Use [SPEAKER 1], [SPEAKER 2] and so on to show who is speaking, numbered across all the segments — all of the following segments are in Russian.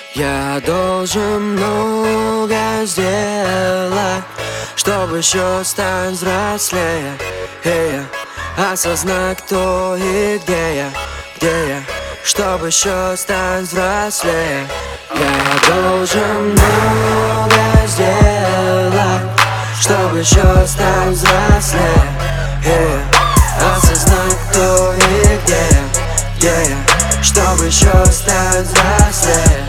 [SPEAKER 1] Я должен много сделать, чтобы еще стать взрослее, осознать, кто и где я, чтобы еще стать взрослее. Я должен много сделать, чтобы еще стать взрослее, осознать, кто и где я, чтобы еще стать взрослее.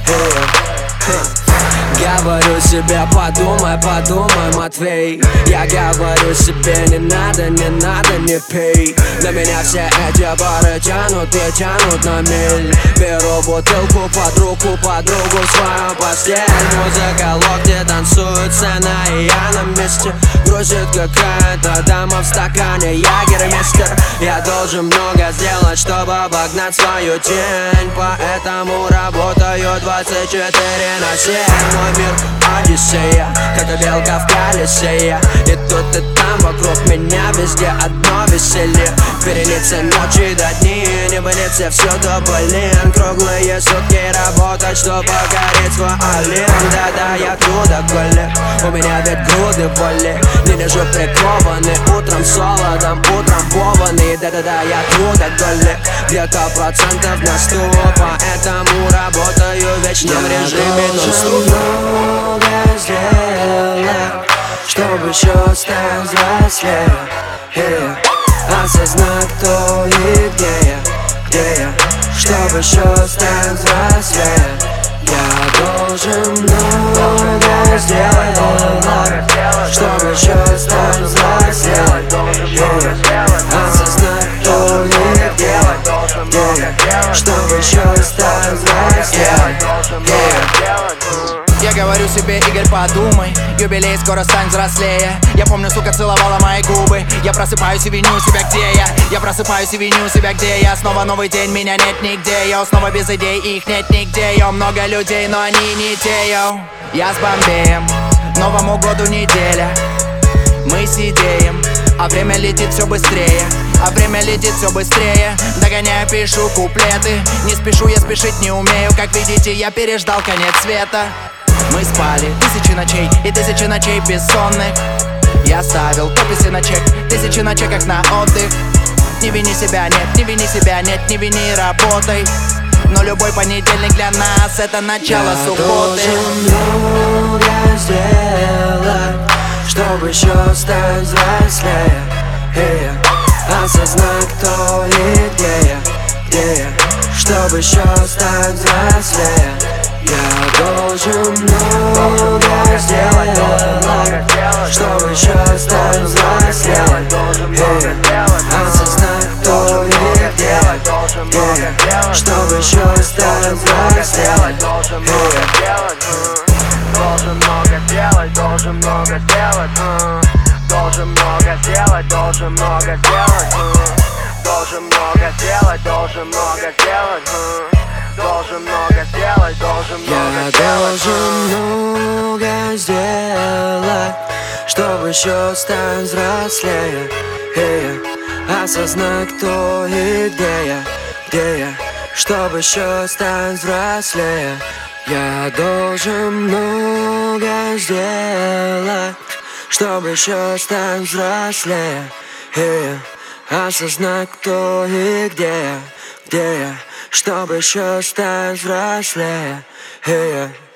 [SPEAKER 1] Говорю себе, подумай, Матвей. Я говорю себе, не надо, не пей. На меня все эти бары тянут и тянут на миль. Беру бутылку под руку, подругу в свою постель. Музыка, локти танцуют, сцена, и я на месте. Грузит какая-то дама в стакане, ягермейстер. Я должен много сделать, чтобы обогнать свою тень, поэтому работаю 24/7. Мой мир Одиссея, как белка в колесе. И тут и там вокруг меня везде одно веселье. Перелиться ночи до дни, небылицы всюду, блин. Круглые сутки работать, чтоб покорить свой олень. Да-да, я трудоголик, у меня ведь груды воли. Не лежу прикованный, утром с холодом, утром пованный. Да-да-да, я трудоголик, где-то процентов на 100. Поэтому работаю в вечном режиме нон-стоп. Много сделать, чтобы еще стать взрослее, осознать, кто и где я, чтобы еще стать взрослее. Я должен много сделать, чтобы еще стать взрослее, осознать, кто и где я, чтобы еще стать взрослее.
[SPEAKER 2] Я говорю себе, Игорь, подумай, юбилей, скоро стань взрослее. Я помню, сука целовала мои губы. Я просыпаюсь и виню себя, где я. Я просыпаюсь и виню себя, где я. Снова новый день, меня нет нигде. Я снова без идей, их нет нигде. Йо, много людей, но они не те, йо. Я с Бомбеем, Новому году неделя. Мы сидеем, а время летит все быстрее. А время летит все быстрее. Догоняю, пишу куплеты. Не спешу, я спешить не умею. Как видите, я переждал конец света. Мы спали тысячи ночей и тысячи ночей бессонных. Я ставил подписи на чек, тысячи на чеках на отдых. Не вини себя, нет, не вини себя, нет, не вини, работай. Но любой понедельник для нас это начало субботы.
[SPEAKER 1] Я должен много сделать, чтобы еще стать взрослее, осознать, кто и где я, чтобы еще стать взрослее. Я должен много сделать, чтобы еще стать взрослее, осознать, кто и где я, чтобы еще стать взрослее.
[SPEAKER 3] Должен много делать, должен много сделать, должен много сделать, должен много сделать, должен много сделать, должен много сделать, должен много сделать, должен много сделать.
[SPEAKER 1] Я должен много сделать, чтобы еще стать взрослее, осознать, кто и где я, чтобы еще стать взрослее. Я должен много сделать, чтобы еще стать взрослее, осознать, кто и где я, чтобы еще стать взрослее.